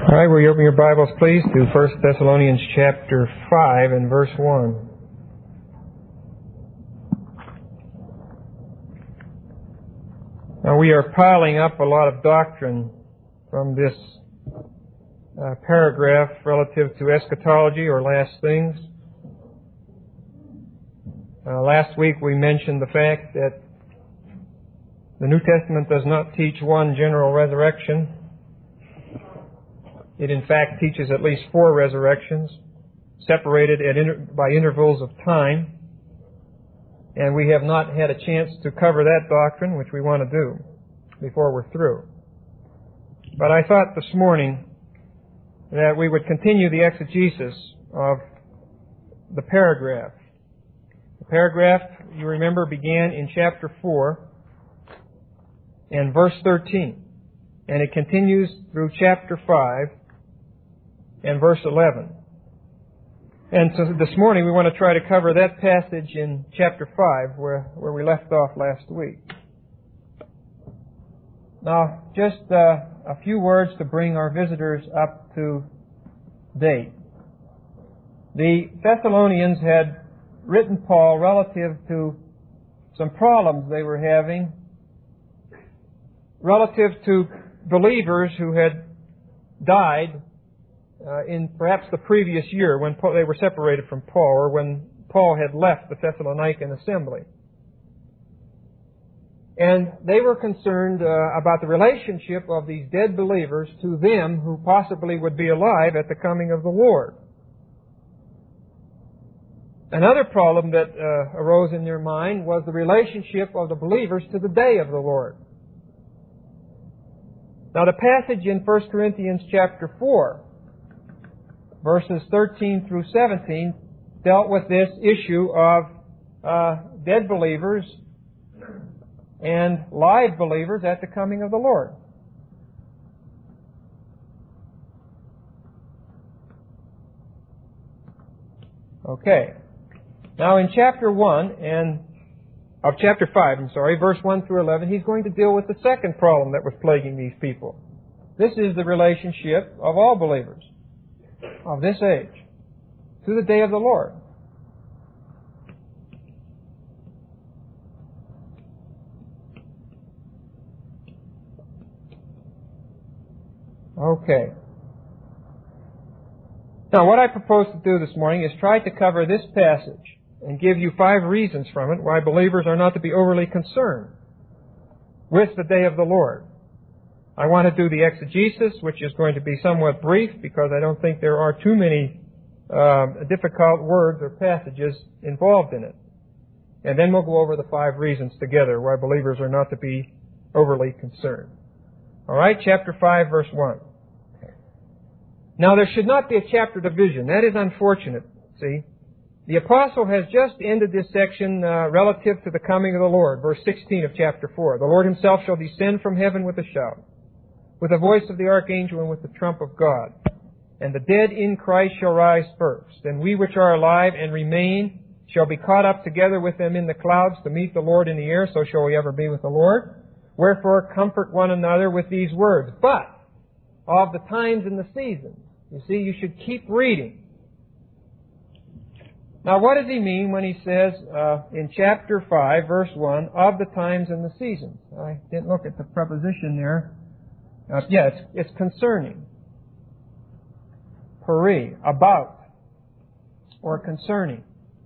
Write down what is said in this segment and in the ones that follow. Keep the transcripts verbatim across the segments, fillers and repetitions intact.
All right, will you open your Bibles, please, to First Thessalonians chapter five and verse one. Now, we are piling up a lot of doctrine from this uh, paragraph relative to eschatology, or last things. Uh, last week we mentioned the fact that the New Testament does not teach one general resurrection. It in fact teaches at least four resurrections, separated at inter- by intervals of time. And we have not had a chance to cover that doctrine, which we want to do before we're through. But I thought this morning that we would continue the exegesis of the paragraph. The paragraph, you remember, began in chapter four and verse thirteen. And it continues through chapter five and verse eleven. And so this morning we want to try to cover that passage in chapter five where, where we left off last week. Now, just uh, a few words to bring our visitors up to date. The Thessalonians had written Paul relative to some problems they were having relative to believers who had died uh, in perhaps the previous year when Paul, they were separated from Paul, or when Paul had left the Thessalonican assembly. And they were concerned uh, about the relationship of these dead believers to them who possibly would be alive at the coming of the Lord. Another problem that uh, arose in their mind was the relationship of the believers to the day of the Lord. Now, the passage in First Corinthians chapter four, verses thirteen through seventeen, dealt with this issue of uh, dead believers and live believers at the coming of the Lord. Okay. Now, in chapter one and of chapter five, I'm sorry, verse one through eleven, he's going to deal with the second problem that was plaguing these people. This is the relationship of all believers of this age to the day of the Lord. Okay. Now, what I propose to do this morning is try to cover this passage and give you five reasons from it why believers are not to be overly concerned with the day of the Lord. I want to do the exegesis, which is going to be somewhat brief because I don't think there are too many uh, difficult words or passages involved in it. And then we'll go over the five reasons together why believers are not to be overly concerned. All right, chapter five, verse one. Now, there should not be a chapter division. That is unfortunate, see. The apostle has just ended this section uh, relative to the coming of the Lord, verse sixteen of chapter four. The Lord himself shall descend from heaven with a shout, with the voice of the archangel and with the trump of God. And the dead in Christ shall rise first. And we which are alive and remain shall be caught up together with them in the clouds to meet the Lord in the air. So shall we ever be with the Lord. Wherefore comfort one another with these words. But of the times and the seasons. You see, you should keep reading. Now, what does he mean when he says uh, in chapter five, verse one, of the times and the seasons? I didn't look at the preposition there. Uh, yeah, it's, it's concerning. Peri, about, or concerning.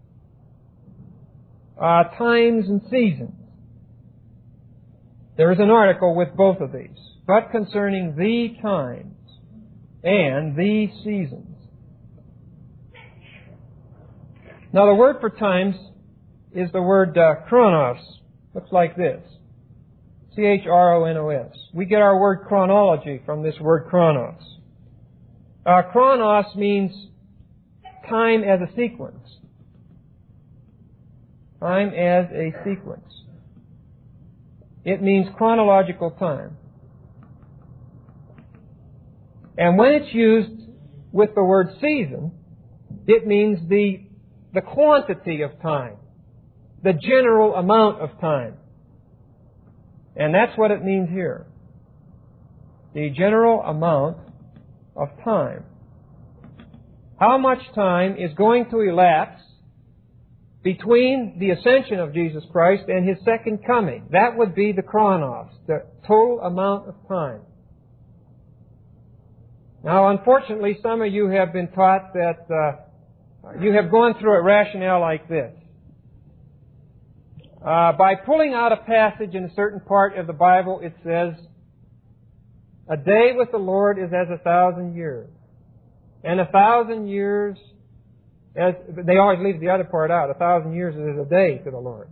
Uh, times and seasons. There is an article with both of these. But concerning the times and the seasons. Now, the word for times is the word uh, chronos. Looks like this. C H R O N O S. We get our word chronology from this word chronos. Uh, chronos means time as a sequence. Time as a sequence. It means chronological time. And when it's used with the word season, it means the, the quantity of time, the general amount of time. And that's what it means here. The general amount of time. How much time is going to elapse between the ascension of Jesus Christ and His second coming? That would be the chronos, the total amount of time. Now, unfortunately, some of you have been taught that uh, you have gone through a rationale like this. Uh, by pulling out a passage in a certain part of the Bible, it says, a day with the Lord is as a thousand years. And a thousand years, as they always leave the other part out, a thousand years is a day to the Lord.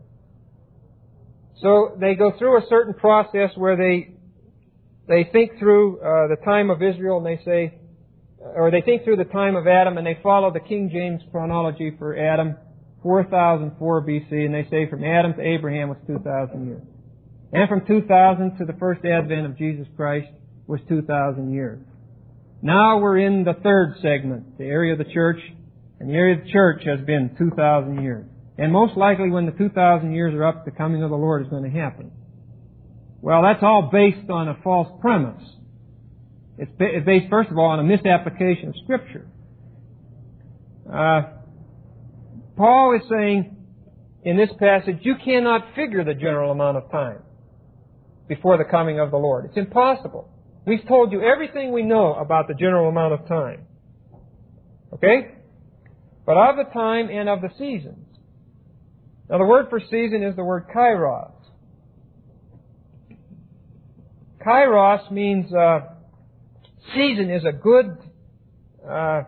So they go through a certain process where they they think through uh, the time of Israel, and they say, or they think through the time of Adam, and they follow the King James chronology for Adam, four thousand four B C, and they say from Adam to Abraham was two thousand years. And from two thousand to the first advent of Jesus Christ was two thousand years. Now we're in the third segment, the area of the church, and the area of the church has been two thousand years. And most likely when the two thousand years are up, the coming of the Lord is going to happen. Well, that's all based on a false premise. It's based, first of all, on a misapplication of Scripture. Uh, Paul is saying in this passage, you cannot figure the general amount of time before the coming of the Lord. It's impossible. We've told you everything we know about the general amount of time. Okay? But of the time and of the seasons. Now the word for season is the word kairos. Kairos means uh, season is a good uh,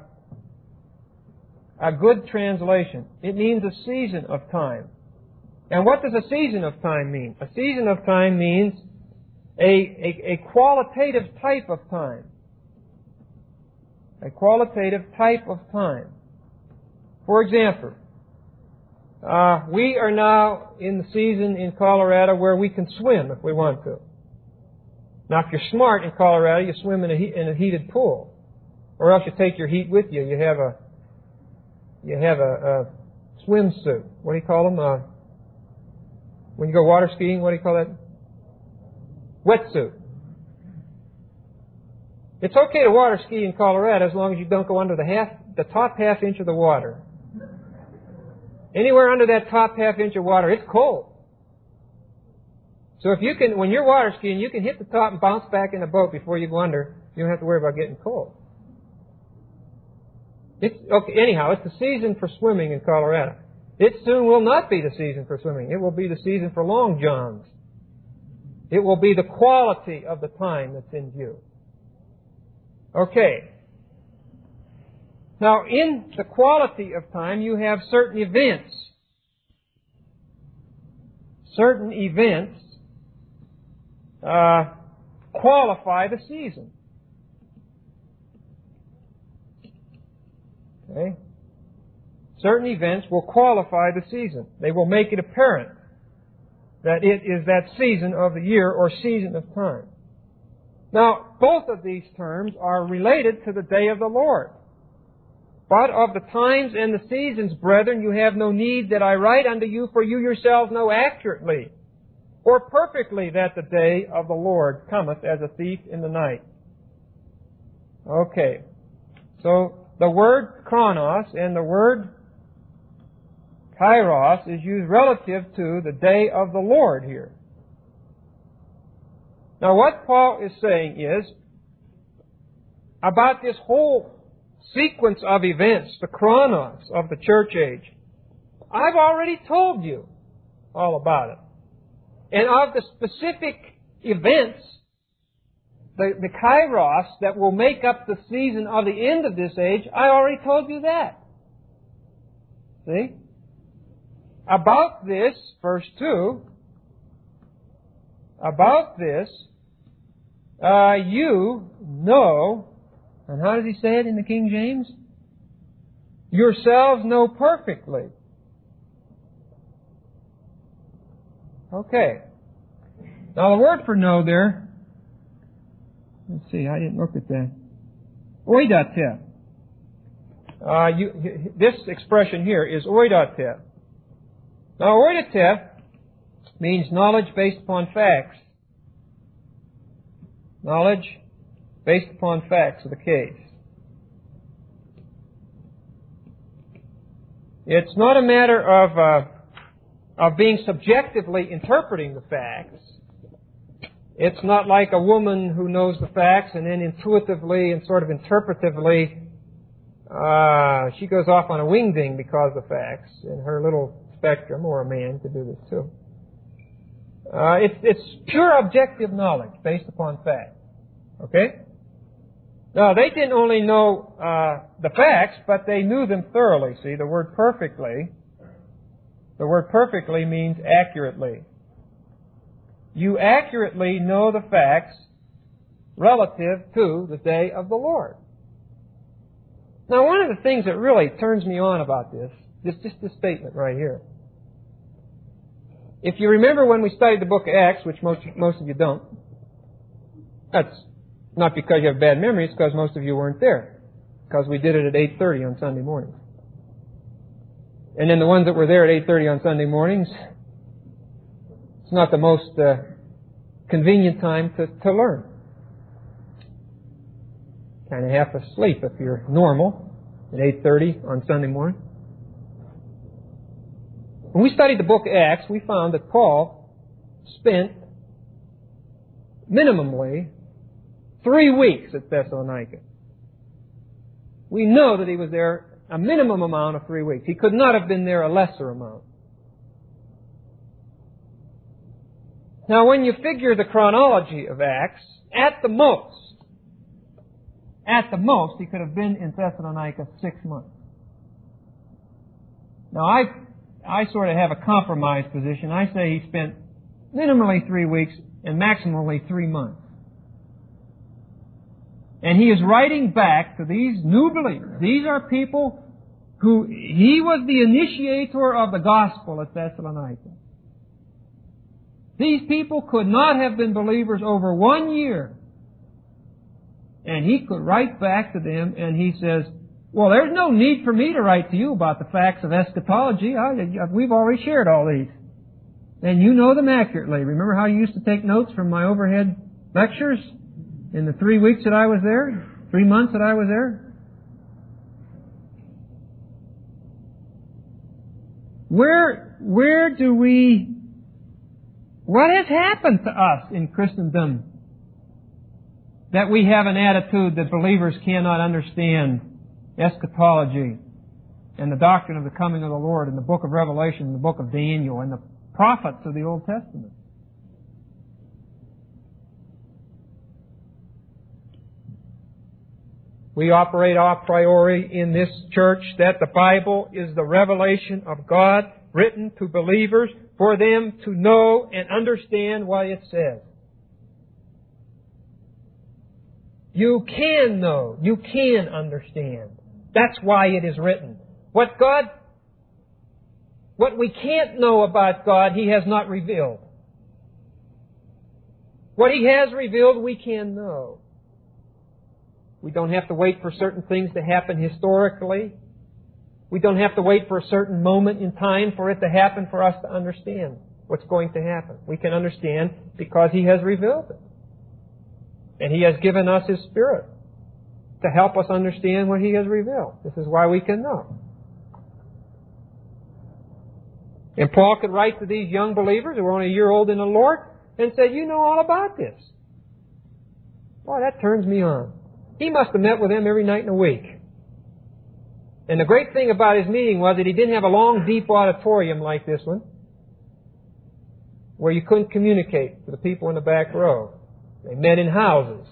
a good translation. It means a season of time. And what does a season of time mean? A season of time means a, a, a qualitative type of time. A qualitative type of time. For example, uh, we are now in the season in Colorado where we can swim if we want to. Now, if you're smart in Colorado, you swim in a, heat, in a heated pool, or else you take your heat with you. You have a you have a, a swimsuit. What do you call them? Uh, when you go water skiing, what do you call that? Wetsuit. It's okay to water ski in Colorado as long as you don't go under the half, the top half inch of the water. Anywhere under that top half inch of water, it's cold. So if you can, when you're water skiing, you can hit the top and bounce back in the boat before you go under. You don't have to worry about getting cold. It's, okay, anyhow, it's the season for swimming in Colorado. It soon will not be the season for swimming. It will be the season for long johns. It will be the quality of the time that's in view. Okay. Now, in the quality of time, you have certain events. Certain events uh, qualify the season. Okay? Certain events will qualify the season. They will make it apparent that it is that season of the year or season of time. Now, both of these terms are related to the day of the Lord. But of the times and the seasons, brethren, you have no need that I write unto you, for you yourselves know accurately or perfectly that the day of the Lord cometh as a thief in the night. Okay. So, the word chronos and the word kairos is used relative to the day of the Lord here. Now, what Paul is saying is, about this whole sequence of events, the chronos of the church age, I've already told you all about it. And of the specific events, the, the kairos that will make up the season of the end of this age, I already told you that. See? About this, verse two, about this, uh, you know, and how does he say it in the King James? Yourselves know perfectly. Okay. Now the word for know there, let's see, I didn't look at that. Oidatev. Uh, you, this expression here is oidatev. Now oidatev means knowledge based upon facts. Knowledge based upon facts of the case. It's not a matter of uh, of being subjectively interpreting the facts. It's not like a woman who knows the facts and then intuitively and sort of interpretively uh, she goes off on a wingding because of the facts in her little spectrum, or a man could do this too. Uh, it's, it's pure objective knowledge based upon facts. Okay? Now, they didn't only know uh, the facts, but they knew them thoroughly. See, the word perfectly, the word perfectly means accurately. You accurately know the facts relative to the day of the Lord. Now, one of the things that really turns me on about this is just this statement right here. If you remember when we studied the book of Acts, which most, most of you don't, that's not because you have bad memory, it's because most of you weren't there. Because we did it at eight thirty on Sunday mornings. And then the ones that were there at eight thirty on Sunday mornings, it's not the most uh, convenient time to, to learn. Kind of half asleep if you're normal at eight thirty on Sunday morning. When we studied the book of Acts, we found that Paul spent minimally three weeks at Thessalonica. We know that he was there a minimum amount of three weeks. He could not have been there a lesser amount. Now, when you figure the chronology of Acts, at the most, at the most, he could have been in Thessalonica six months. Now, I, I sort of have a compromise position. I say he spent minimally three weeks and maximally three months. And he is writing back to these new believers. These are people who, he was the initiator of the gospel at Thessalonica. These people could not have been believers over one year. And he could write back to them and he says, well, there's no need for me to write to you about the facts of eschatology. I, we've already shared all these. And you know them accurately. Remember how you used to take notes from my overhead lectures? In the three weeks that I was there, three months that I was there? Where, where do we, what has happened to us in Christendom that we have an attitude that believers cannot understand eschatology and the doctrine of the coming of the Lord in the book of Revelation and the book of Daniel and the prophets of the Old Testament? We operate a priori in this church that the Bible is the revelation of God written to believers for them to know and understand what it says. You can know. You can understand. That's why it is written. What God, what we can't know about God, He has not revealed. What He has revealed, we can know. We don't have to wait for certain things to happen historically. We don't have to wait for a certain moment in time for it to happen for us to understand what's going to happen. We can understand because He has revealed it. And He has given us His Spirit to help us understand what He has revealed. This is why we can know. And Paul could write to these young believers who were only a year old in the Lord and say, you know all about this. Boy, that turns me on. He must have met with them every night in a week. And the great thing about his meeting was that he didn't have a long, deep auditorium like this one, where you couldn't communicate to the people in the back row. They met in houses,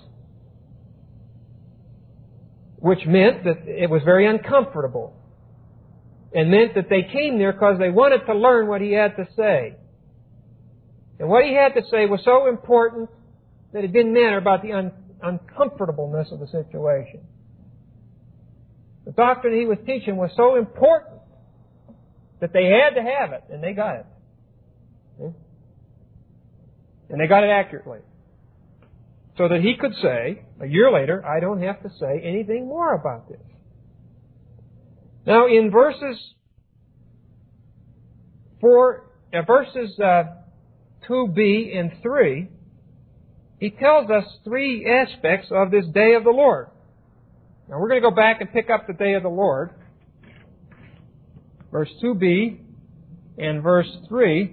which meant that it was very uncomfortable, and meant that they came there because they wanted to learn what he had to say. And what he had to say was so important that it didn't matter about the un- uncomfortableness of the situation. The doctrine he was teaching was so important that they had to have it, and they got it. Okay? And they got it accurately. So that he could say, a year later, I don't have to say anything more about this. Now, in verses four, uh, verses uh, two b and three, he tells us three aspects of this day of the Lord. Now we're going to go back and pick up the day of the Lord. Verse two b and verse three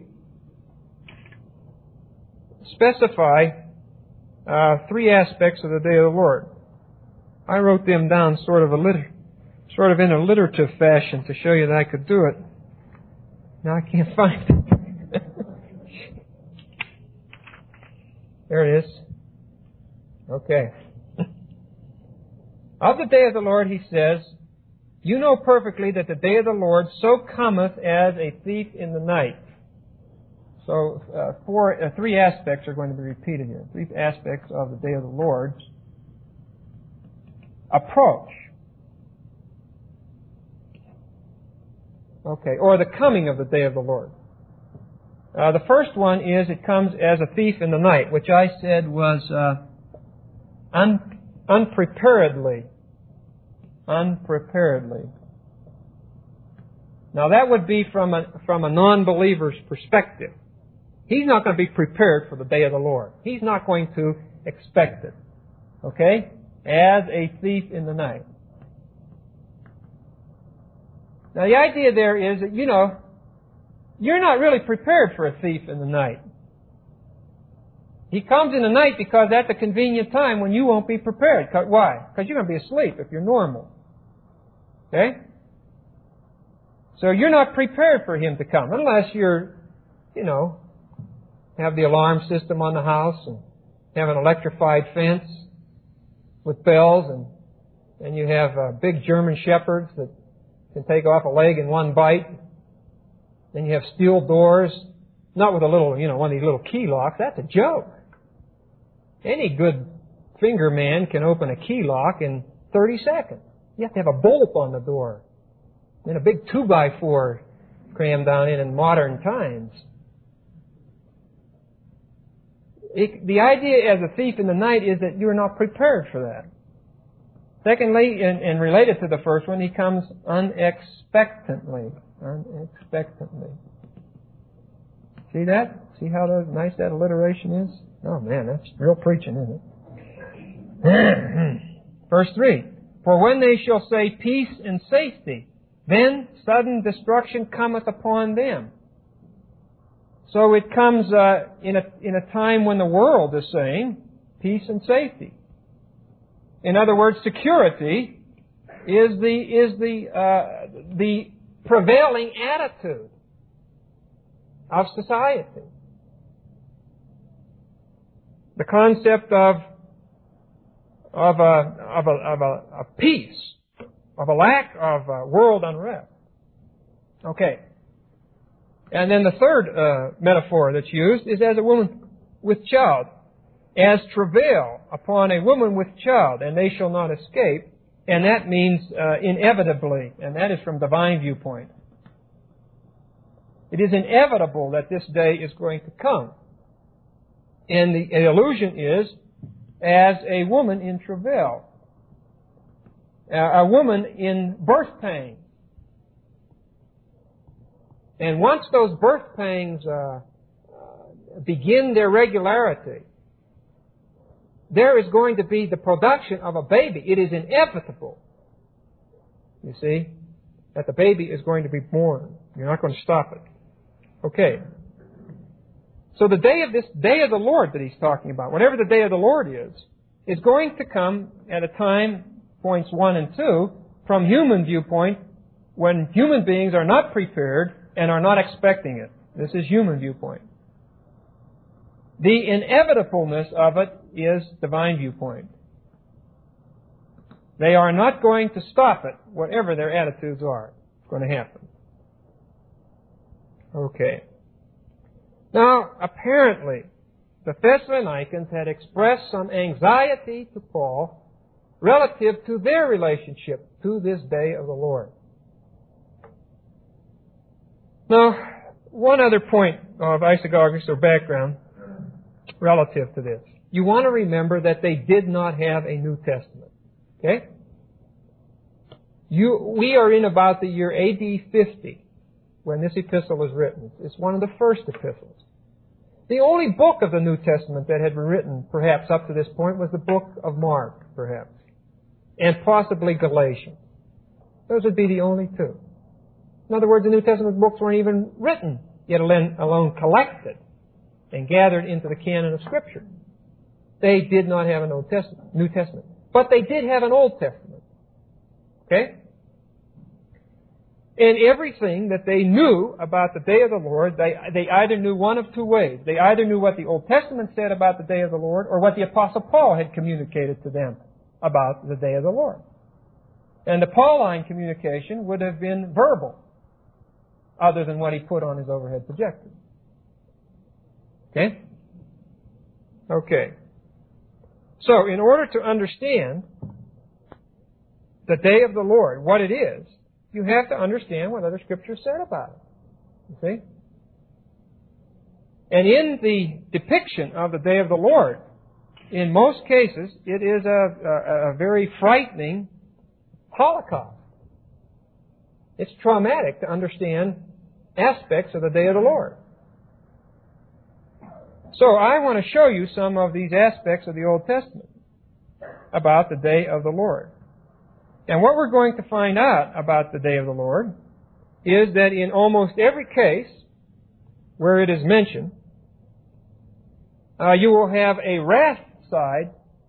specify uh, three aspects of the day of the Lord. I wrote them down sort of a liter- sort of in a literative fashion to show you that I could do it. Now I can't find it. There it is. Okay. Of the day of the Lord, he says, "You know perfectly that the day of the Lord so cometh as a thief in the night." So uh, four, uh, three aspects are going to be repeated here. Three aspects of the day of the Lord's approach. Okay, or the coming of the day of the Lord. Uh, the first one is it comes as a thief in the night, which I said was uh, un- unpreparedly. Unpreparedly. Now that would be from a, from a non-believer's perspective. He's not going to be prepared for the day of the Lord. He's not going to expect it. Okay? As a thief in the night. Now the idea there is that, you know, you're not really prepared for a thief in the night. He comes in the night because that's a convenient time when you won't be prepared. Why? Because you're going to be asleep if you're normal. Okay? So you're not prepared for him to come unless you're, you know, have the alarm system on the house and have an electrified fence with bells and, and you have uh, big German shepherds that can take off a leg in one bite. Then you have steel doors, not with a little, you know, one of these little key locks. That's a joke. Any good finger man can open a key lock in thirty seconds. You have to have a bolt on the door. And a big two by four crammed down in in modern times. It, the idea as a thief in the night is that you're not prepared for that. Secondly, and, and related to the first one, he comes unexpectantly. Unexpectantly. See that? See how nice that alliteration is? Oh man, that's real preaching, isn't it? Verse three. For when they shall say peace and safety, then sudden destruction cometh upon them. So it comes uh, in a in a time when the world is saying peace and safety. In other words, security is the is the uh, the prevailing attitude of society. The concept of of a of a of a, a peace, of a lack of uh, world unrest. Okay. And then the third uh, metaphor that's used is as a woman with child, as travail upon a woman with child, and they shall not escape. And that means uh, inevitably, and that is from divine viewpoint. It is inevitable that this day is going to come. And the, the allusion is as a woman in travail, uh, a woman in birth pain. And once those birth pangs uh, begin their regularity, there is going to be the production of a baby. It is inevitable, you see, that the baby is going to be born. You're not going to stop it. Okay. So the day of this day of the Lord that he's talking about, whatever the day of the Lord is, is going to come at a time, points one and two, from human viewpoint, when human beings are not prepared and are not expecting it. This is human viewpoint. The inevitableness of it is divine viewpoint. They are not going to stop it, whatever their attitudes are. It's going to happen. Okay. Now, apparently, the Thessalonians had expressed some anxiety to Paul relative to their relationship to this day of the Lord. Now, one other point of isagogus or background relative to this. You want to remember that they did not have a New Testament. Okay? You, we are in about the year A D fifty when this epistle was written. It's one of the first epistles. The only book of the New Testament that had been written, perhaps up to this point, was the book of Mark, perhaps, and possibly Galatians. Those would be the only two. In other words, the New Testament books weren't even written, yet alone collected and gathered into the canon of Scripture. They did not have an Old Testament, New Testament. But they did have an Old Testament. Okay? And everything that they knew about the day of the Lord, they, they either knew one of two ways. They either knew what the Old Testament said about the day of the Lord, or what the Apostle Paul had communicated to them about the day of the Lord. And the Pauline communication would have been verbal, other than what he put on his overhead projector. Okay? Okay. So, in order to understand the day of the Lord, what it is, you have to understand what other Scriptures said about it. You see? And in the depiction of the day of the Lord, in most cases, it is a, a, a very frightening holocaust. It's traumatic to understand aspects of the day of the Lord. So I want to show you some of these aspects of the Old Testament about the day of the Lord. And what we're going to find out about the day of the Lord is that in almost every case where it is mentioned, uh, you will have a wrath side,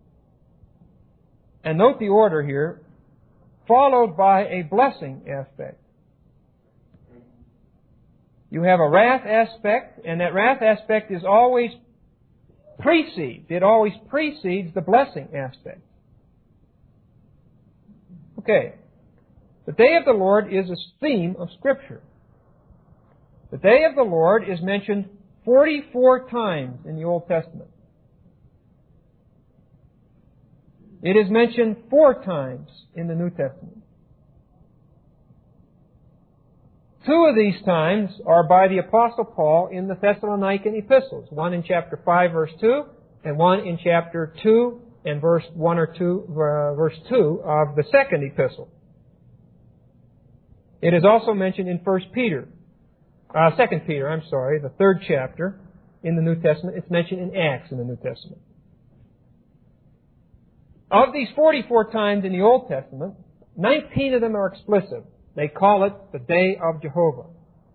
and note the order here, followed by a blessing aspect. You have a wrath aspect, and that wrath aspect is always precedes. It always precedes the blessing aspect. Okay. The day of the Lord is a theme of Scripture. The day of the Lord is mentioned forty-four times in the Old Testament. It is mentioned four times in the New Testament. Two of these times are by the Apostle Paul in the Thessalonican epistles. One in chapter five, verse two, and one in chapter two and verse one or two, uh, verse two of the second epistle. It is also mentioned in First Peter, uh, Second Peter, I'm sorry, the third chapter in the New Testament. It's mentioned in Acts in the New Testament. Of these forty-four times in the Old Testament, nineteen of them are explicit. They call it the Day of Jehovah.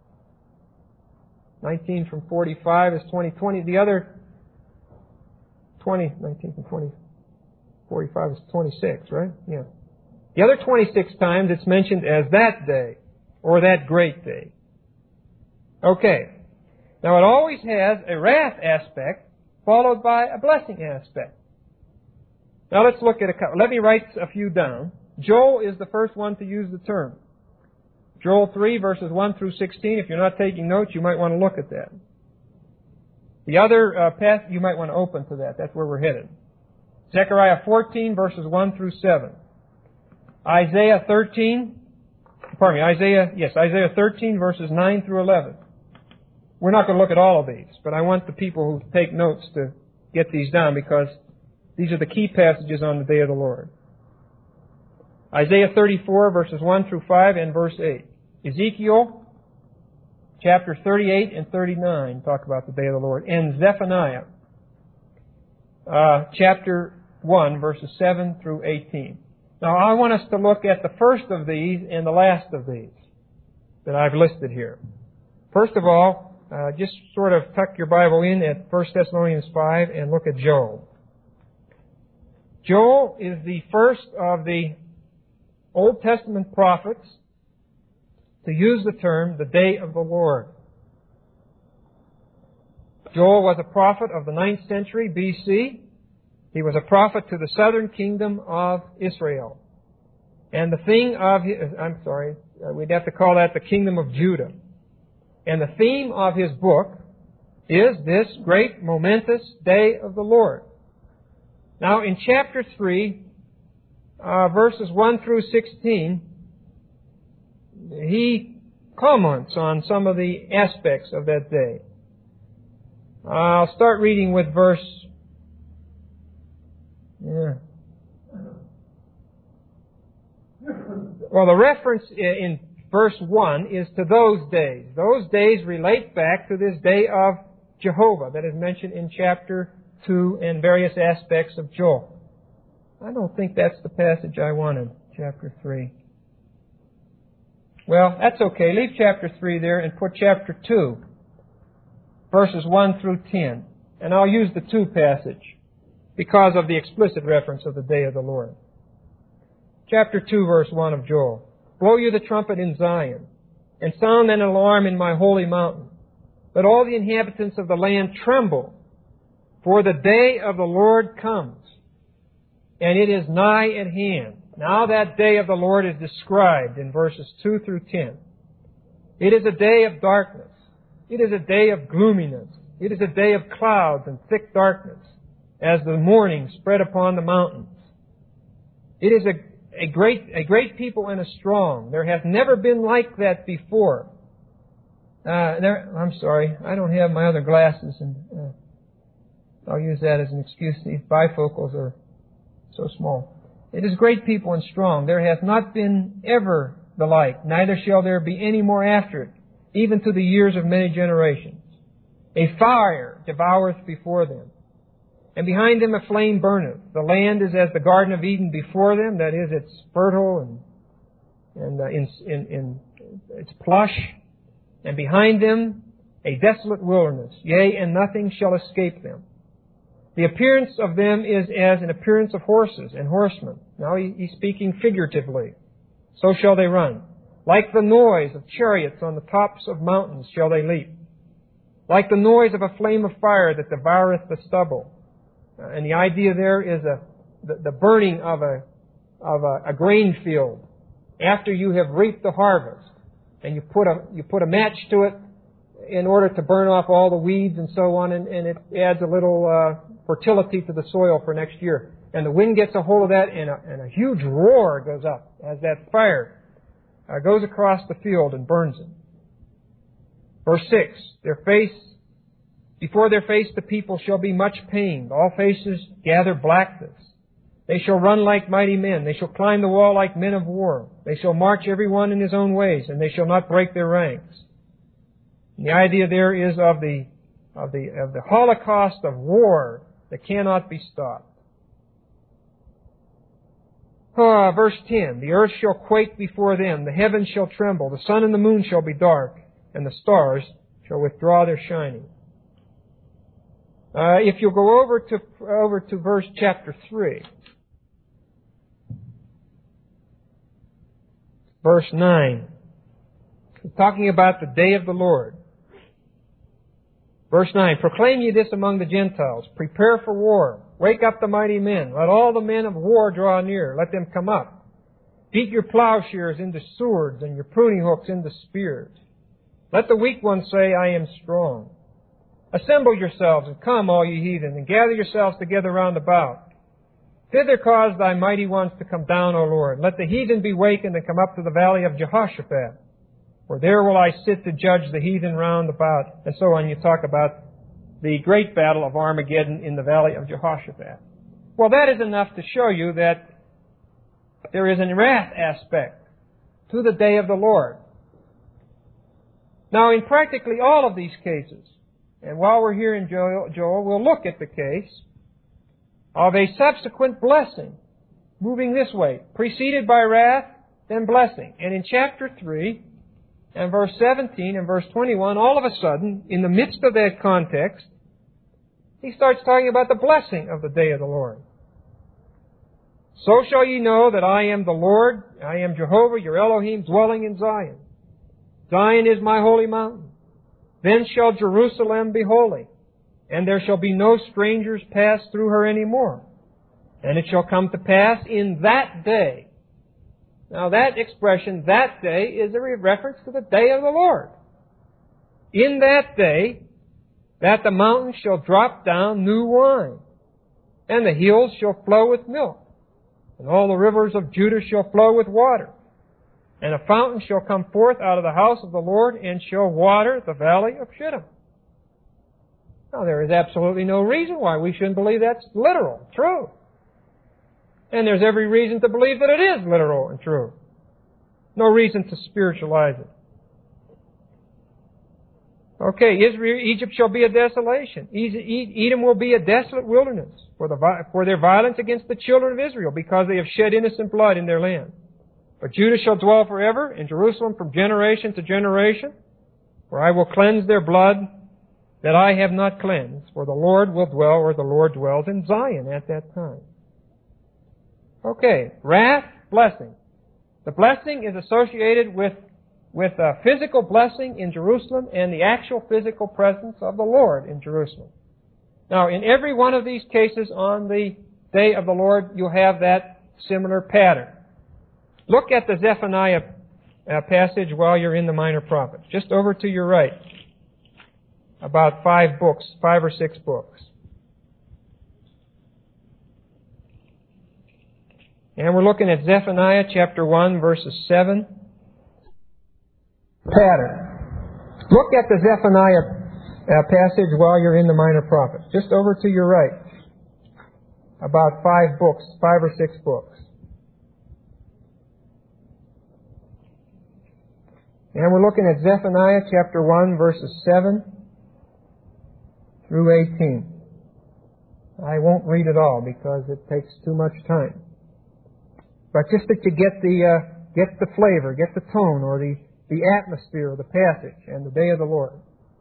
nineteen from forty-five is twenty twenty. The other twenty, nineteen from twenty, forty-five is twenty-six, right? Yeah. The other twenty-six times it's mentioned as that day, or that great day. Okay. Now it always has a wrath aspect, followed by a blessing aspect. Now let's look at a couple. Let me write a few down. Joel is the first one to use the term. Joel three, verses one through sixteen. If you're not taking notes, you might want to look at that. The other uh, path, you might want to open to that. That's where we're headed. Zechariah fourteen, verses one through seven. Isaiah thirteen, pardon me, Isaiah, yes, Isaiah thirteen, verses nine through eleven. We're not going to look at all of these, but I want the people who take notes to get these down because these are the key passages on the day of the Lord. Isaiah thirty-four, verses one through five and verse eight. Ezekiel, chapter thirty-eight and thirty-nine, talk about the day of the Lord. And Zephaniah, uh, chapter one, verses seven through eighteen. Now, I want us to look at the first of these and the last of these that I've listed here. First of all, uh, just sort of tuck your Bible in at First Thessalonians five and look at Joel. Joel is the first of the Old Testament prophets to use the term, the day of the Lord. Joel was a prophet of the ninth century B C. He was a prophet to the southern kingdom of Israel. And the thing of his, I'm sorry, we'd have to call that the kingdom of Judah. And the theme of his book is this great momentous day of the Lord. Now in chapter three, uh, verses one through sixteen, he comments on some of the aspects of that day. I'll start reading with verse Yeah. Well, the reference in verse one is to those days. Those days relate back to this day of Jehovah that is mentioned in chapter two and various aspects of Joel. I don't think that's the passage I wanted, chapter three. Well, that's okay. Leave chapter three there and put chapter two, verses one through ten. And I'll use the two passage because of the explicit reference of the day of the Lord. Chapter two, verse one of Joel. Blow you the trumpet in Zion, and sound an alarm in my holy mountain. Let all the inhabitants of the land tremble, for the day of the Lord comes, and it is nigh at hand. Now that day of the Lord is described in verses two through ten. It is a day of darkness. It is a day of gloominess. It is a day of clouds and thick darkness, as the morning spread upon the mountains. It is a, a great a great people and a strong. There has never been like that before. Uh, there, I'm sorry, I don't have my other glasses, and uh, I'll use that as an excuse. These bifocals are so small. It is great people and strong. There hath not been ever the like, neither shall there be any more after it, even to the years of many generations. A fire devoureth before them, and behind them a flame burneth. The land is as the Garden of Eden before them, that is, it's fertile and, and uh, in, in, in, it's plush. And behind them a desolate wilderness, yea, and nothing shall escape them. The appearance of them is as an appearance of horses and horsemen. Now he, he's speaking figuratively. So shall they run. Like the noise of chariots on the tops of mountains shall they leap. Like the noise of a flame of fire that devoureth the stubble. Uh, and the idea there is a, the, the burning of a, of a, a grain field after you have reaped the harvest. And you put a you put a match to it in order to burn off all the weeds and so on, and, and it adds a little uh, fertility to the soil for next year. And the wind gets a hold of that, and a, and a huge roar goes up as that fire uh, goes across the field and burns it. Verse six, their face, before their face the people shall be much pained. All faces gather blackness. They shall run like mighty men. They shall climb the wall like men of war. They shall march every one in his own ways, and they shall not break their ranks. And the idea there is of the, of the, of the holocaust of war that cannot be stopped. Ah, verse ten, the earth shall quake before them, the heavens shall tremble, the sun and the moon shall be dark, and the stars shall withdraw their shining. Uh, if you'll go over to, over to verse chapter three. Verse nine. It's talking about the day of the Lord. Verse nine. Proclaim ye this among the Gentiles. Prepare for war. Wake up the mighty men. Let all the men of war draw near. Let them come up. Beat your plowshares into swords and your pruning hooks into spears. Let the weak ones say, I am strong. Assemble yourselves and come, all ye heathen, and gather yourselves together round about. Thither cause thy mighty ones to come down, O Lord. Let the heathen be wakened and come up to the valley of Jehoshaphat. For there will I sit to judge the heathen round about. And so on, you talk about the great battle of Armageddon in the valley of Jehoshaphat. Well, that is enough to show you that there is a wrath aspect to the day of the Lord. Now, in practically all of these cases, and while we're here in Joel, Joel, we'll look at the case of a subsequent blessing, moving this way, preceded by wrath, then blessing. And in chapter three, and verse seventeen and verse twenty-one, all of a sudden, in the midst of that context, he starts talking about the blessing of the day of the Lord. So shall ye know that I am the Lord, I am Jehovah, your Elohim, dwelling in Zion. Zion is my holy mountain. Then shall Jerusalem be holy, and there shall be no strangers pass through her any more. And it shall come to pass in that day. Now that expression, that day, is a reference to the day of the Lord. In that day, that the mountains shall drop down new wine, and the hills shall flow with milk, and all the rivers of Judah shall flow with water. And a fountain shall come forth out of the house of the Lord, and shall water the valley of Shittim. Now, there is absolutely no reason why we shouldn't believe that's literal, true. And there's every reason to believe that it is literal and true. No reason to spiritualize it. Okay, Israel, Egypt shall be a desolation. Edom will be a desolate wilderness for, the, for their violence against the children of Israel, because they have shed innocent blood in their land. But Judah shall dwell forever, in Jerusalem from generation to generation, for I will cleanse their blood that I have not cleansed, for the Lord will dwell where the Lord dwells in Zion at that time. Okay, wrath, blessing. The blessing is associated with with a physical blessing in Jerusalem and the actual physical presence of the Lord in Jerusalem. Now, in every one of these cases on the day of the Lord, you'll have that similar pattern. Look at the Zephaniah uh, passage while you're in the Minor Prophets, just over to your right, about five books, five or six books. And we're looking at Zephaniah chapter one, verses seven. Pattern. Look at the Zephaniah uh, passage while you're in the Minor Prophets, just over to your right, about five books, five or six books. And we're looking at Zephaniah chapter one, verses seven through eighteen. I won't read it all because it takes too much time. But just that you get the uh, get the flavor, get the tone, or the the atmosphere of the passage and the day of the Lord.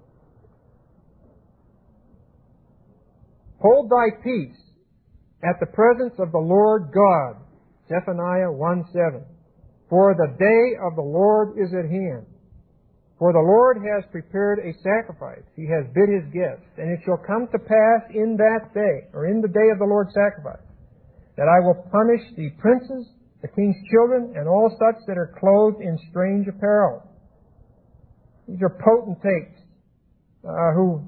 Hold thy peace at the presence of the Lord God. Zephaniah one seven. For the day of the Lord is at hand. For the Lord has prepared a sacrifice. He has bid his guests. And it shall come to pass in that day, or in the day of the Lord's sacrifice, that I will punish the princes, the king's children, and all such that are clothed in strange apparel. These are potentates uh, who,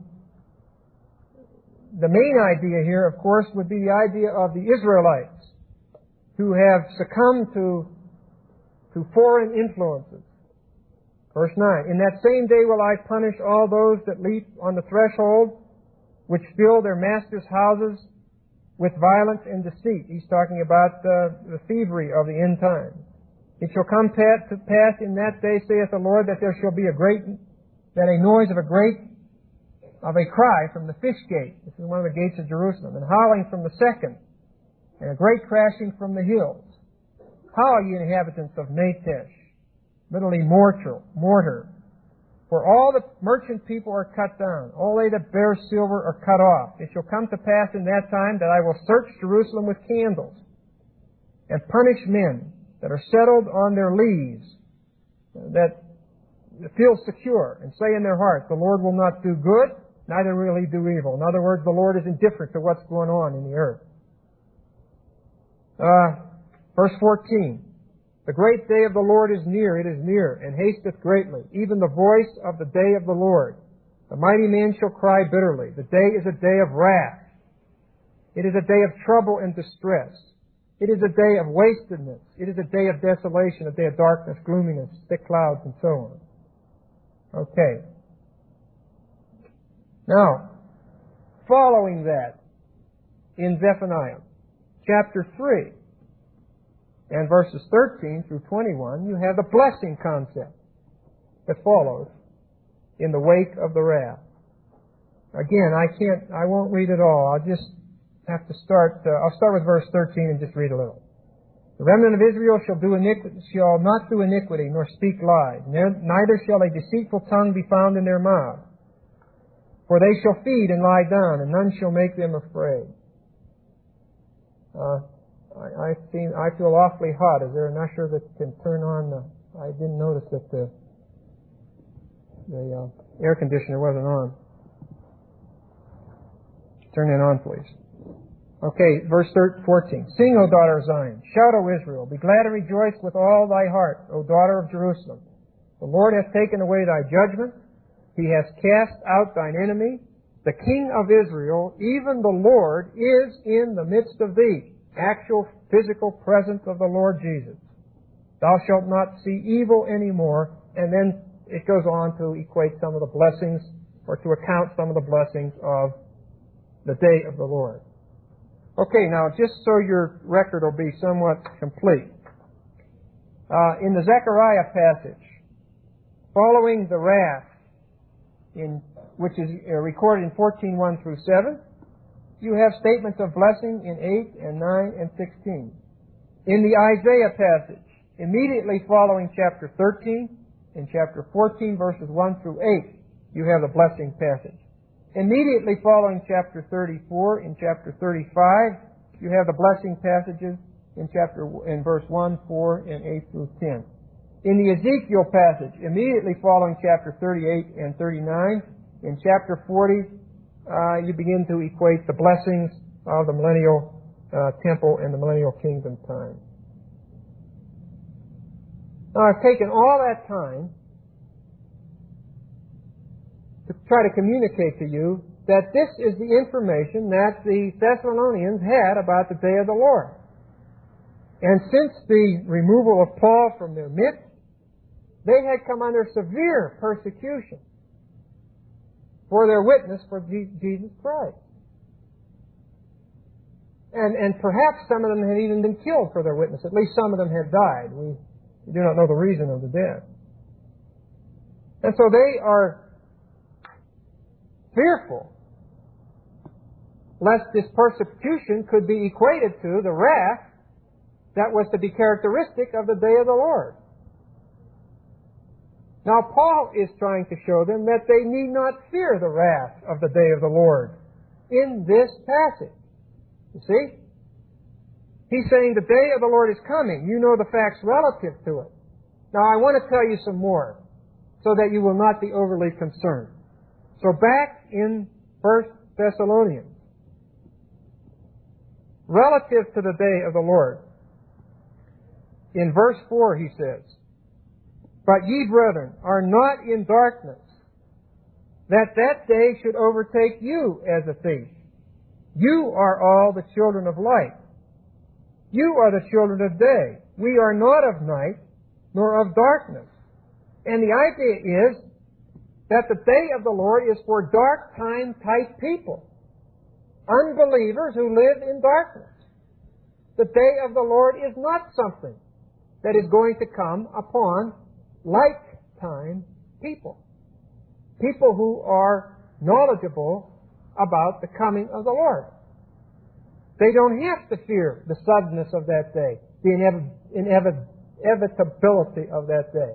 the main idea here, of course, would be the idea of the Israelites who have succumbed to, to foreign influences. Verse nine, in that same day will I punish all those that leap on the threshold, which fill their masters' houses with violence and deceit. He's talking about uh, the thievery of the end times. It shall come to pass in that day, saith the Lord, that there shall be a great, that a noise of a great, of a cry from the fish gate. This is one of the gates of Jerusalem. And howling from the second, and a great crashing from the hills. Howl, ye inhabitants of Natesh, literally mortar, mortar. For all the merchant people are cut down. All they that bear silver are cut off. It shall come to pass in that time that I will search Jerusalem with candles, and punish men that are settled on their leaves, that feel secure, and say in their hearts, the Lord will not do good, neither will he do evil. In other words, the Lord is indifferent to what's going on in the earth. Uh, verse fourteen. The great day of the Lord is near, it is near, and hasteth greatly, even the voice of the day of the Lord. The mighty man shall cry bitterly. The day is a day of wrath. It is a day of trouble and distress. It is a day of wastedness. It is a day of desolation, a day of darkness, gloominess, thick clouds, and so on. Okay. Now, following that, in Zephaniah, chapter three, and verses thirteen through twenty-one, you have the blessing concept that follows in the wake of the wrath. Again, I can't, I won't read it all. I'll just have to start, uh, I'll start with verse thirteen and just read a little. The remnant of Israel shall do iniquity, shall not do iniquity, nor speak lies, neither shall a deceitful tongue be found in their mouth. For they shall feed and lie down, and none shall make them afraid. Uh, I, I, seem, I feel awfully hot. Is there an usher that can turn on the... I didn't notice that the, the uh, air conditioner wasn't on. Turn it on, please. Okay, verse fourteen. Sing, O daughter of Zion. Shout, O Israel. Be glad and rejoice with all thy heart, O daughter of Jerusalem. The Lord hath taken away thy judgment. He hath cast out thine enemy. The King of Israel, even the Lord, is in the midst of thee. Actual physical presence of the Lord Jesus. Thou shalt not see evil anymore. And then it goes on to equate some of the blessings, or to account some of the blessings of the day of the Lord. Okay, now just so your record will be somewhat complete. Uh, in the Zechariah passage, following the wrath in, which is uh, recorded in fourteen one through seven. You have statements of blessing in eight and nine and sixteen. In the Isaiah passage, immediately following chapter thirteen, in chapter fourteen, verses one through eight, you have the blessing passage. Immediately following chapter thirty-four, in chapter thirty-five, you have the blessing passages in chapter in verse one, four, and eight through ten. In the Ezekiel passage, immediately following chapter thirty-eight and thirty-nine, in chapter forty, uh, you begin to equate the blessings of the millennial uh, temple and the millennial kingdom time. Now, I've taken all that time to try to communicate to you that this is the information that the Thessalonians had about the day of the Lord. And since the removal of Paul from their midst, they had come under severe persecution for their witness for Jesus Christ. And, and perhaps some of them had even been killed for their witness. At least some of them had died. We, we do not know the reason of the death. And so they are fearful lest this persecution could be equated to the wrath that was to be characteristic of the day of the Lord. Now, Paul is trying to show them that they need not fear the wrath of the day of the Lord in this passage. You see? He's saying the day of the Lord is coming. You know the facts relative to it. Now, I want to tell you some more so that you will not be overly concerned. So back in First Thessalonians, relative to the day of the Lord, in verse four he says, "But ye, brethren, are not in darkness, that that day should overtake you as a thief. You are all the children of light. You are the children of day. We are not of night, nor of darkness." And the idea is that the day of the Lord is for dark time type people, unbelievers who live in darkness. The day of the Lord is not something that is going to come upon light time people, people who are knowledgeable about the coming of the Lord. They don't have to fear the suddenness of that day, the inev- inevitability of that day.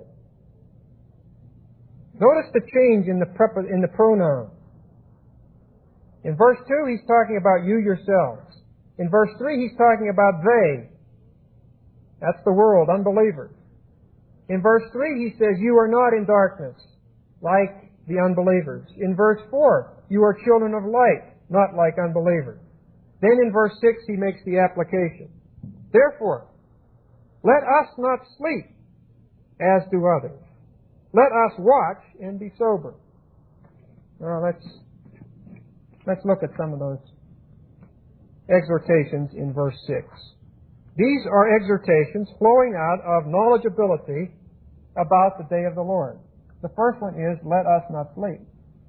Notice the change in the, prep- in the pronoun. In verse two, he's talking about you yourselves. In verse three, he's talking about they. That's the world, unbelievers. In verse three, he says, you are not in darkness, like the unbelievers. In verse four, you are children of light, not like unbelievers. Then in verse six, he makes the application. Therefore, let us not sleep as do others. Let us watch and be sober. Now let's, let's look at some of those exhortations in verse six. These are exhortations flowing out of knowledgeability about the day of the Lord. The first one is, let us not sleep.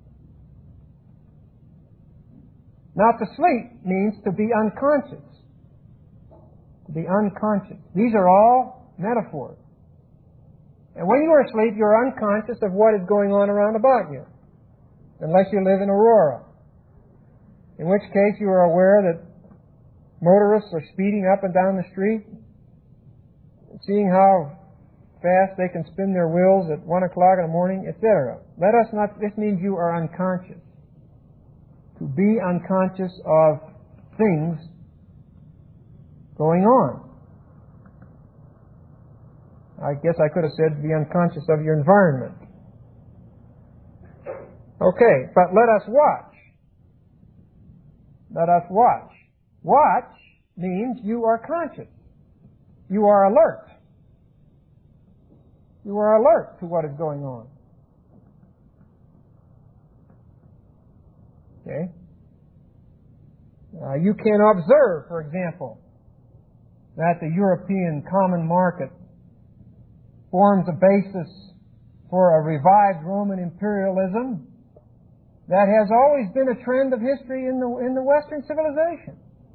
Now, to sleep means to be unconscious. To be unconscious. These are all metaphors. And when you are asleep, you're unconscious of what is going on around about you, unless you live in Aurora, in which case you are aware that motorists are speeding up and down the street, seeing how fast they can spin their wheels at one o'clock in the morning, et cetera. Let us not, this means you are unconscious. To be unconscious of things going on. I guess I could have said to be unconscious of your environment. Okay, but let us watch. Let us watch. Watch means you are conscious. You are alert. You are alert to what is going on. Okay? Uh, you can observe, for example, that the European common market forms a basis for a revived Roman imperialism that has always been a trend of history in the, in the Western civilization.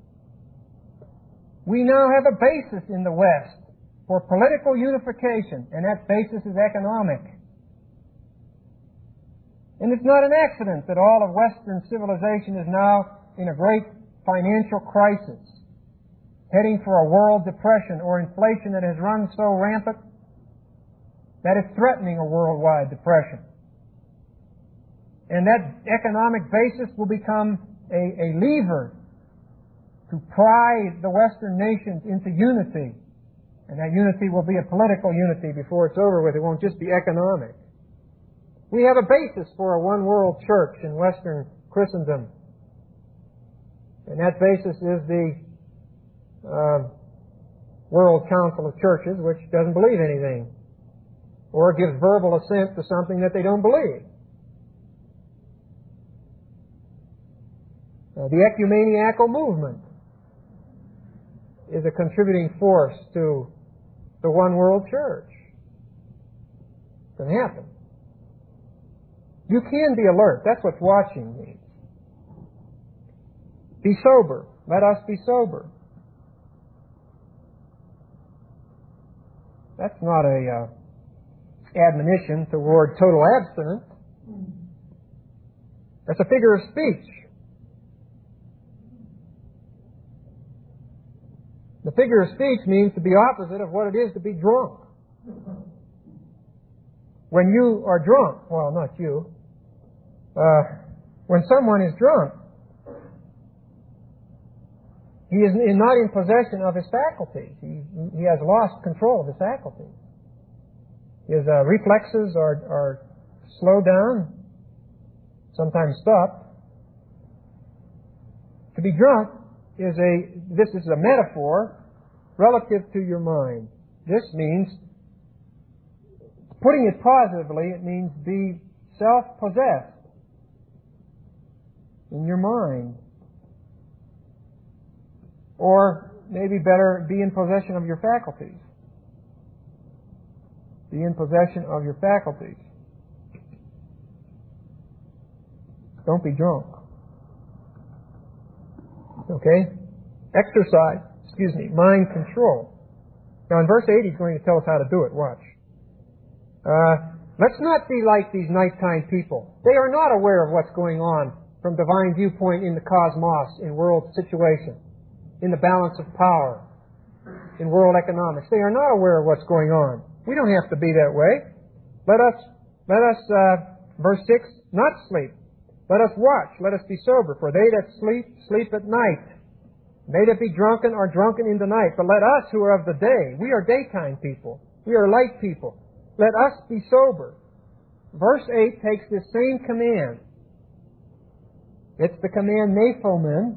We now have a basis in the West for political unification, and that basis is economic. And it's not an accident that all of Western civilization is now in a great financial crisis, heading for a world depression or inflation that has run so rampant that it's threatening a worldwide depression. And that economic basis will become a, a lever to pry the Western nations into unity. And that unity will be a political unity before it's over with. It won't just be economic. We have a basis for a one-world church in Western Christendom. And that basis is the uh, World Council of Churches, which doesn't believe anything, or gives verbal assent to something that they don't believe. Uh, the ecumeniacal movement is a contributing force to the one-world church. It can happen. You can be alert. That's what watching means. Be sober. Let us be sober. That's not a uh, admonition toward total abstinence. That's a figure of speech. The figure of speech means to be opposite of what it is to be drunk. When you are drunk, well, not you, uh, when someone is drunk, he is not in possession of his faculties. He, he has lost control of his faculties. His uh, reflexes are, are slowed down, sometimes stopped. To be drunk is a, this is a metaphor relative to your mind. This means, putting it positively, it means be self-possessed in your mind. Or maybe better, be in possession of your faculties. Be in possession of your faculties. Don't be drunk. Okay? Exercise, excuse me, mind control. Now in verse eight he's going to tell us how to do it. Watch. Uh, let's not be like these nighttime people. They are not aware of what's going on from divine viewpoint in the cosmos, in world situation, in the balance of power, in world economics. They are not aware of what's going on. We don't have to be that way. Let us, let us, uh, verse six, not sleep. Let us watch. Let us be sober. For they that sleep, sleep at night. They that be drunken are drunken in the night. But let us who are of the day, we are daytime people. We are light people. Let us be sober. Verse eight takes this same command. It's the command nephomen.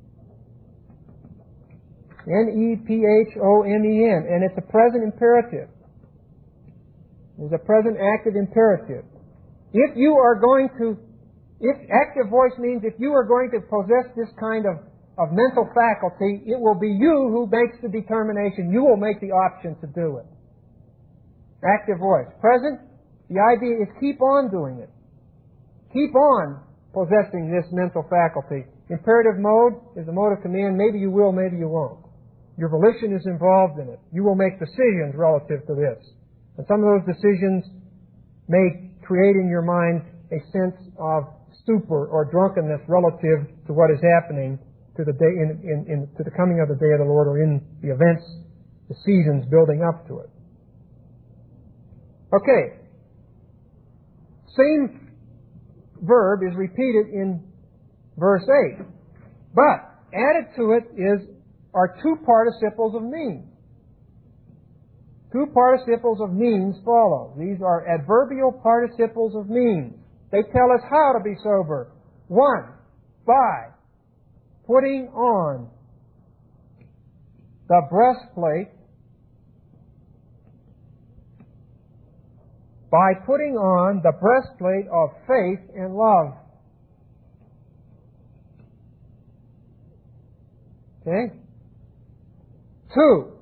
N E P H O M E N. And it's a present imperative. It's a present active imperative. If you are going to, if active voice means if you are going to possess this kind of, of mental faculty, it will be you who makes the determination. You will make the option to do it. Active voice. Present, the idea is keep on doing it. Keep on possessing this mental faculty. Imperative mode is a mode of command. Maybe you will, maybe you won't. Your volition is involved in it. You will make decisions relative to this. And some of those decisions may create in your mind a sense of stupor or drunkenness relative to what is happening to the day in, in, in to the coming of the day of the Lord, or in the events, the seasons building up to it. Okay. Same verb is repeated in verse eight. But added to it is are two participles of means. Two participles of means follow. These are adverbial participles of means. They tell us how to be sober. One, by putting on the breastplate, by putting on the breastplate of faith and love. Okay? Two,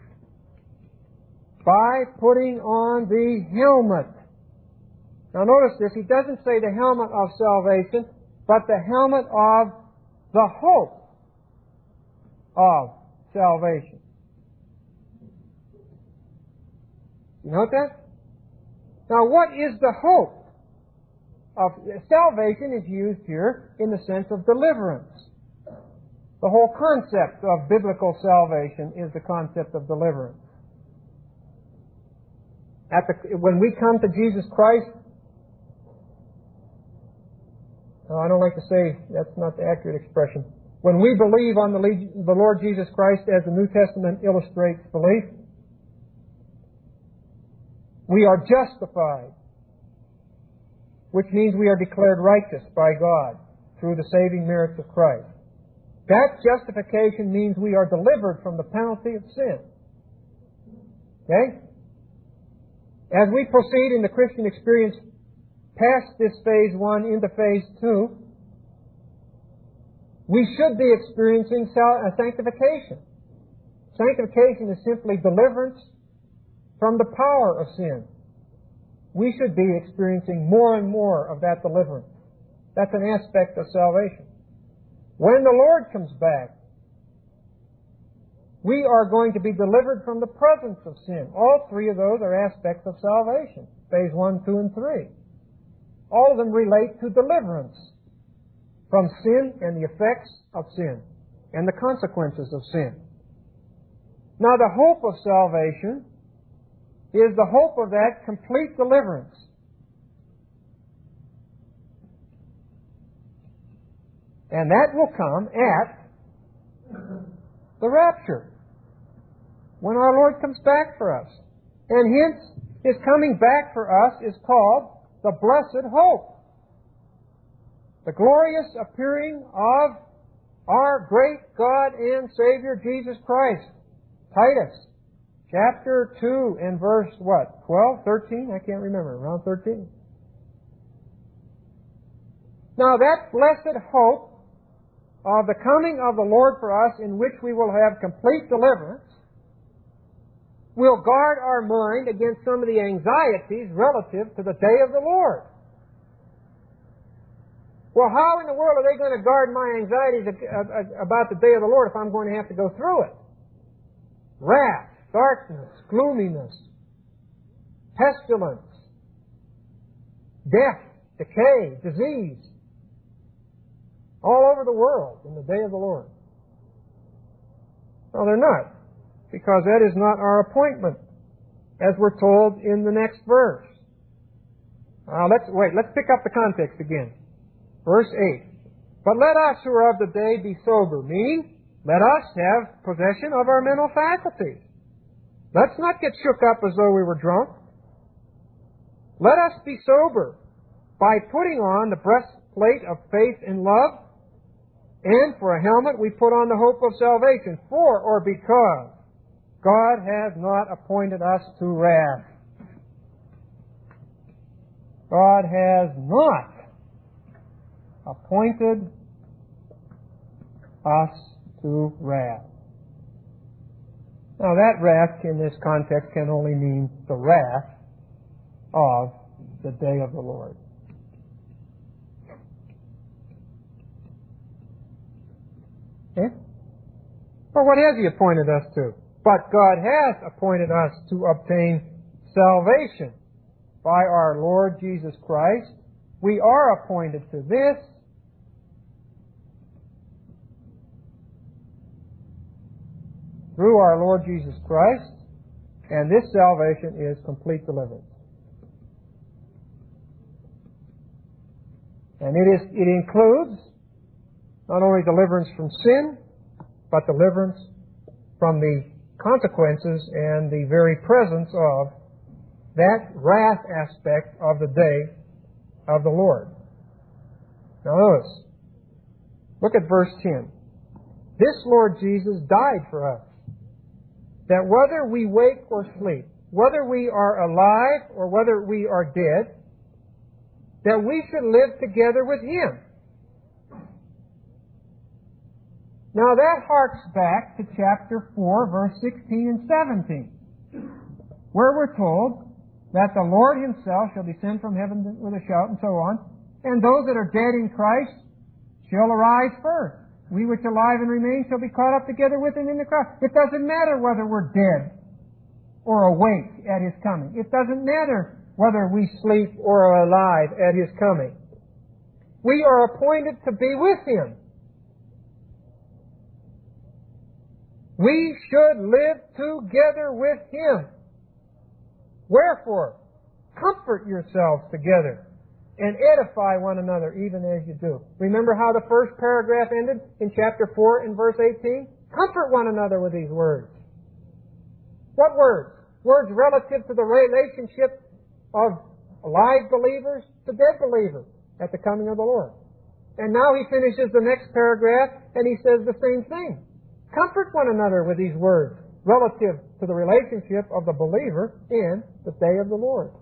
by putting on the helmet. Now notice this, he doesn't say the helmet of salvation, but the helmet of the hope of salvation. You note that? Now what is the hope of salvation is used here in the sense of deliverance. The whole concept of biblical salvation is the concept of deliverance. At the, when we come to Jesus Christ, oh, I don't like to say that's not the accurate expression. When we believe on the, the Lord Jesus Christ as the New Testament illustrates belief, we are justified, which means we are declared righteous by God through the saving merits of Christ. That justification means we are delivered from the penalty of sin. Okay? As we proceed in the Christian experience past this phase one into phase two, we should be experiencing sanctification. Sanctification is simply deliverance from the power of sin. We should be experiencing more and more of that deliverance. That's an aspect of salvation. When the Lord comes back, we are going to be delivered from the presence of sin. All three of those are aspects of salvation. Phase one, two, and three. All of them relate to deliverance from sin and the effects of sin and the consequences of sin. Now, the hope of salvation is the hope of that complete deliverance. And that will come at the rapture, when our Lord comes back for us. And hence, His coming back for us is called the blessed hope. The glorious appearing of our great God and Savior Jesus Christ. Titus, chapter two and verse what? twelve, thirteen? I can't remember. Around thirteen. Now that blessed hope of the coming of the Lord for us, in which we will have complete deliverance, will guard our mind against some of the anxieties relative to the day of the Lord. Well, how in the world are they going to guard my anxieties about the day of the Lord if I'm going to have to go through it? Wrath, darkness, gloominess, pestilence, death, decay, disease, all over the world in the day of the Lord. Well, they're not, because that is not our appointment, as we're told in the next verse. Uh, let's wait. Let's pick up the context again. Verse eight. But let us who are of the day be sober, meaning let us have possession of our mental faculties. Let's not get shook up as though we were drunk. Let us be sober by putting on the breastplate of faith and love, and for a helmet we put on the hope of salvation. For or because God has not appointed us to wrath. God has not appointed us to wrath. Now that wrath in this context can only mean the wrath of the day of the Lord. Okay? Well, what has He appointed us to? But God has appointed us to obtain salvation by our Lord Jesus Christ. We are appointed to this. Through our Lord Jesus Christ, and this salvation is complete deliverance. And it is it includes not only deliverance from sin, but deliverance from the consequences and the very presence of that wrath aspect of the day of the Lord. Now notice, look at verse ten. This Lord Jesus died for us, that whether we wake or sleep, whether we are alive or whether we are dead, that we should live together with Him. Now that harks back to chapter four, verse sixteen and seventeen, where we're told that the Lord Himself shall descend from heaven with a shout and so on, and those that are dead in Christ shall arise first. We which are alive and remain shall be caught up together with Him in the cloud. It doesn't matter whether we're dead or awake at His coming. It doesn't matter whether we sleep or are alive at His coming. We are appointed to be with Him. We should live together with Him. Wherefore, comfort yourselves together and edify one another even as you do. Remember how the first paragraph ended in chapter four and verse eighteen? Comfort one another with these words. What words? Words relative to the relationship of alive believers to dead believers at the coming of the Lord. And now he finishes the next paragraph and he says the same thing. Comfort one another with these words relative to the relationship of the believer in the day of the Lord.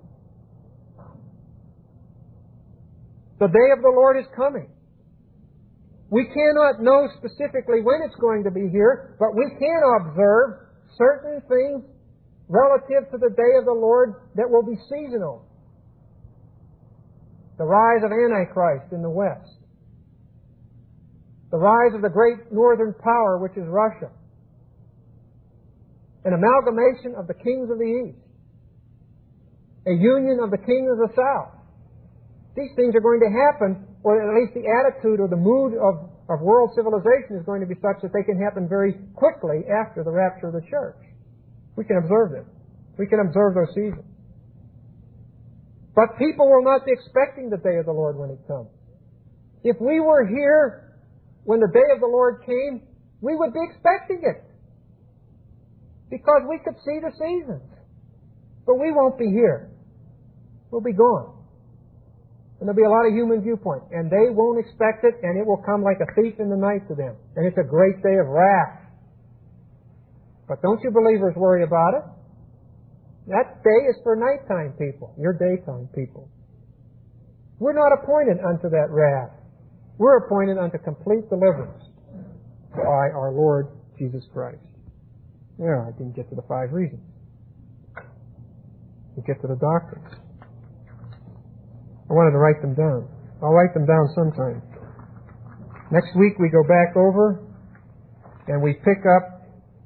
The day of the Lord is coming. We cannot know specifically when it's going to be here, but we can observe certain things relative to the day of the Lord that will be seasonal. The rise of Antichrist in the West. The rise of the great northern power, which is Russia. An amalgamation of the kings of the East. A union of the kings of the South. These things are going to happen, or at least the attitude or the mood of, of world civilization is going to be such that they can happen very quickly after the rapture of the church. We can observe them. We can observe those seasons. But people will not be expecting the day of the Lord when it comes. If we were here when the day of the Lord came, we would be expecting it. Because we could see the seasons. But we won't be here. We'll be gone. And there'll be a lot of human viewpoint. And they won't expect it, and it will come like a thief in the night to them. And it's a great day of wrath. But don't you believers worry about it. That day is for nighttime people. You're daytime people. We're not appointed unto that wrath. We're appointed unto complete deliverance by our Lord Jesus Christ. Yeah, I didn't get to the five reasons. We get to the doctrines. I wanted to write them down. I'll write them down sometime. Next week we go back over and we pick up,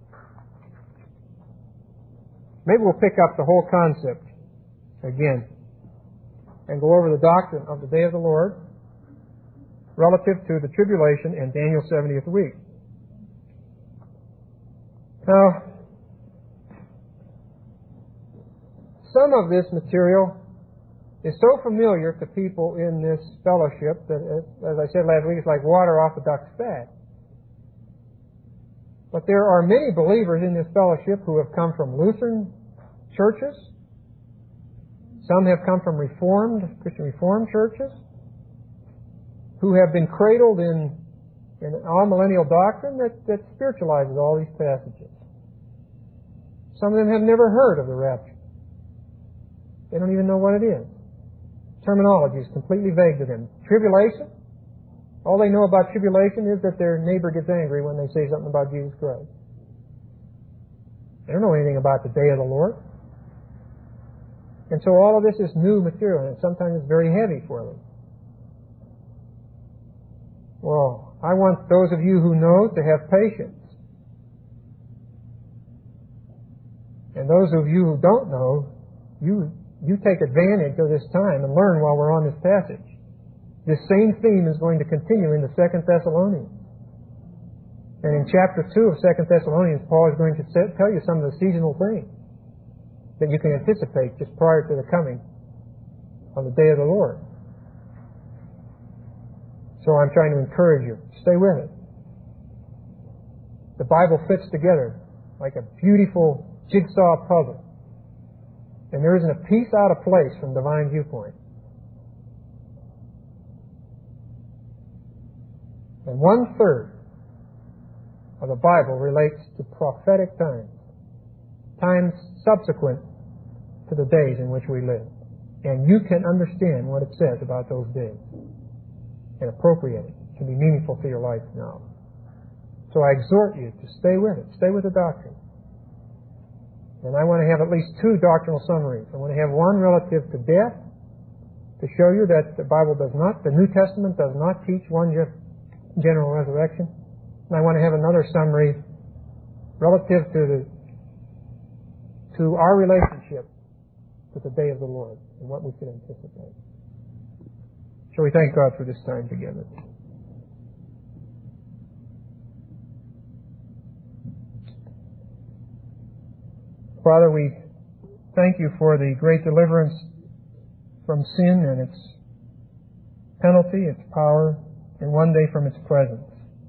maybe we'll pick up the whole concept again and go over the doctrine of the day of the Lord relative to the tribulation and Daniel's seventieth week. Now, some of this material is so familiar to people in this fellowship that, as I said last week, it's like water off a duck's back. But there are many believers in this fellowship who have come from Lutheran churches. Some have come from Reformed, Christian Reformed churches, who have been cradled in, in all-millennial doctrine that, that spiritualizes all these passages. Some of them have never heard of the rapture. They don't even know what it is. Terminology is completely vague to them. Tribulation, all they know about tribulation is that their neighbor gets angry when they say something about Jesus Christ. They don't know anything about the day of the Lord. And so all of this is new material, and sometimes it's very heavy for them. Well, I want those of you who know to have patience. And those of you who don't know, you you take advantage of this time and learn while we're on this passage. This same theme is going to continue in the Second Thessalonians. And in chapter two of Second Thessalonians, Paul is going to tell you some of the seasonal things that you can anticipate just prior to the coming of the day of the Lord. So I'm trying to encourage you. Stay with it. The Bible fits together like a beautiful jigsaw puzzle. And there isn't a piece out of place from divine viewpoint. And one third of the Bible relates to prophetic times. Times subsequent to the days in which we live. And you can understand what it says about those days. And appropriate it. It can be meaningful to your life now. So I exhort you to stay with it. Stay with the doctrine. And I want to have at least two doctrinal summaries. I want to have one relative to death, to show you that the Bible does not, the New Testament does not teach one just general resurrection. And I want to have another summary relative to the to our relationship with the day of the Lord and what we should anticipate. Shall we thank God for this time together? Father, we thank you for the great deliverance from sin and its penalty, its power, and one day from its presence,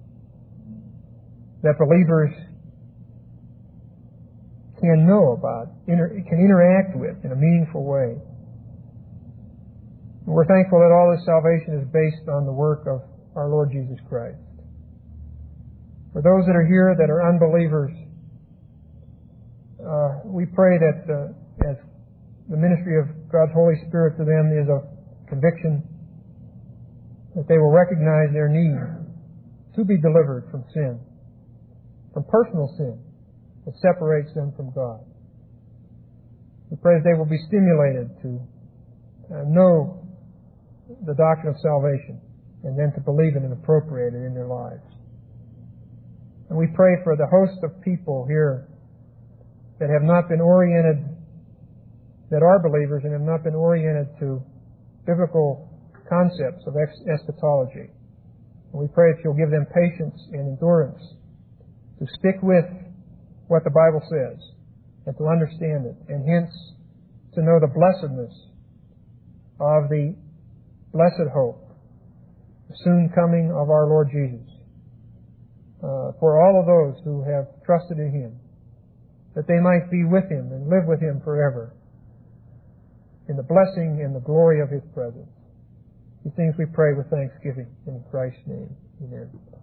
that believers can know about, inter- can interact with in a meaningful way. And we're thankful that all this salvation is based on the work of our Lord Jesus Christ. For those that are here that are unbelievers, uh, we pray that uh, as the ministry of God's Holy Spirit to them is a conviction, that they will recognize their need to be delivered from sin, from personal sin that separates them from God. We pray that they will be stimulated to uh, know the doctrine of salvation and then to believe it and appropriate it in their lives. And we pray for the host of people here that have not been oriented, that are believers and have not been oriented to biblical concepts of eschatology. And we pray that you'll give them patience and endurance to stick with what the Bible says and to understand it, and hence to know the blessedness of the blessed hope, the soon coming of our Lord Jesus, uh, for all of those who have trusted in Him, that they might be with Him and live with Him forever in the blessing and the glory of His presence. These things we pray with thanksgiving in Christ's name. Amen.